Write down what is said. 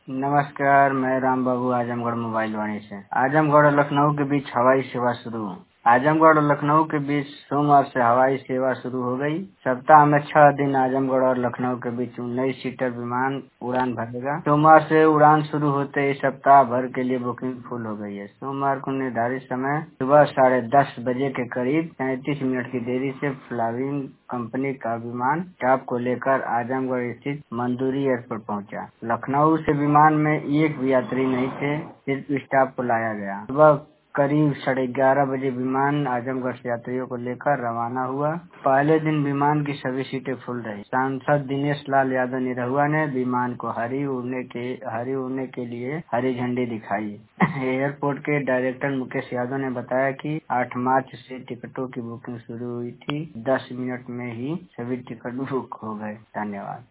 नमस्कार, मैं राम बाबू आजमगढ़ मोबाइल वाणी से। आजमगढ़ और लखनऊ के बीच हवाई सेवा शुरू। आजमगढ़ और लखनऊ के बीच सोमवार से हवाई सेवा शुरू हो गई। सप्ताह में 6 दिन आजमगढ़ और लखनऊ के बीच 19 सीटर विमान उड़ान भरेगा। सोमवार से उड़ान शुरू होते ही सप्ताह भर के लिए बुकिंग फुल हो गई है। सोमवार को निर्धारित समय सुबह 10:30 बजे के करीब 33 मिनट की देरी से फ्लाइंग कंपनी का विमान स्टाफ को लेकर आजमगढ़ स्थित मंदूरी एयरपोर्ट पहुंचा। लखनऊ से विमान में एक भी यात्री नहीं थे, सिर्फ स्टाफ को लाया गया। सुबह करीब 11:30 बजे विमान आजमगढ़ से यात्रियों को लेकर रवाना हुआ। पहले दिन विमान की सभी सीटें फुल रही। सांसद दिनेश लाल यादव निरहुआ ने विमान को हरी उड़ने के लिए हरी झंडी दिखाई। एयरपोर्ट के डायरेक्टर मुकेश यादव ने बताया कि 8 मार्च से टिकटों की बुकिंग शुरू हुई थी। 10 मिनट में ही सभी टिकट बुक हो गए। धन्यवाद।